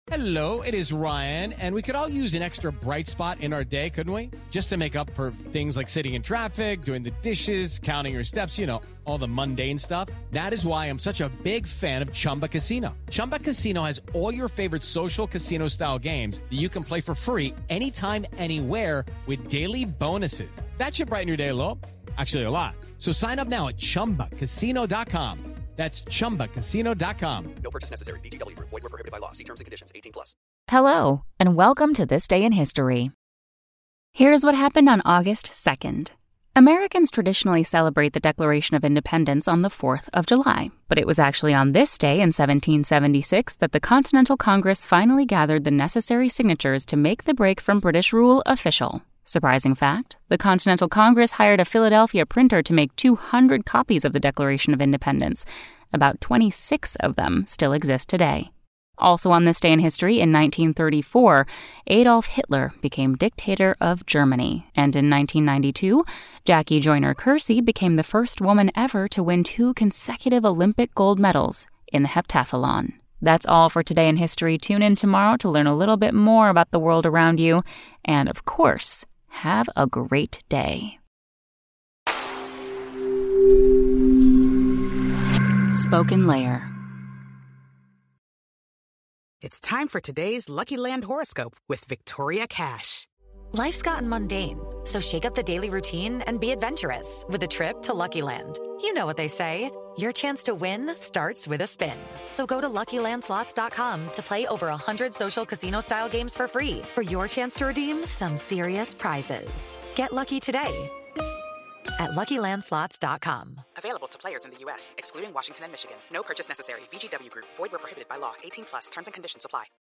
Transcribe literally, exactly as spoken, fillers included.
Hello, it is Ryan, and we could all use an extra bright spot in our day, couldn't we? Just to make up for things like sitting in traffic, doing the dishes, counting your steps, you know, all the mundane stuff. That is why I'm such a big fan of Chumba Casino. Chumba Casino has all your favorite social casino-style games that you can play for free anytime, anywhere with daily bonuses. That should brighten your day a little. Actually, a lot. So sign up now at chumba casino dot com. That's chumba casino dot com. No purchase necessary. V G W Group. Void where prohibited by law. See terms and conditions. eighteen plus. Hello, and welcome to This Day in History. Here's what happened on August second. Americans traditionally celebrate the Declaration of Independence on the fourth of July, but it was actually on this day in seventeen seventy-six that the Continental Congress finally gathered the necessary signatures to make the break from British rule official. Surprising fact, the Continental Congress hired a Philadelphia printer to make two hundred copies of the Declaration of Independence. About twenty-six of them still exist today. Also on this day in history, in nineteen thirty-four, Adolf Hitler became dictator of Germany. And in nineteen ninety-two, Jackie Joyner-Kersee became the first woman ever to win two consecutive Olympic gold medals in the heptathlon. That's all for today in history. Tune in tomorrow to learn a little bit more about the world around you. And of course, have a great day. Spoken Layer. It's time for today's Lucky Land horoscope with Victoria Cash. Life's gotten mundane, so shake up the daily routine and be adventurous with a trip to Lucky Land. You know what they say, your chance to win starts with a spin. So go to Lucky Land Slots dot com to play over one hundred social casino-style games for free for your chance to redeem some serious prizes. Get lucky today at Lucky Land Slots dot com. Available to players in the U S, excluding Washington and Michigan. No purchase necessary. V G W Group. Void where prohibited by law. eighteen plus. Terms and conditions apply.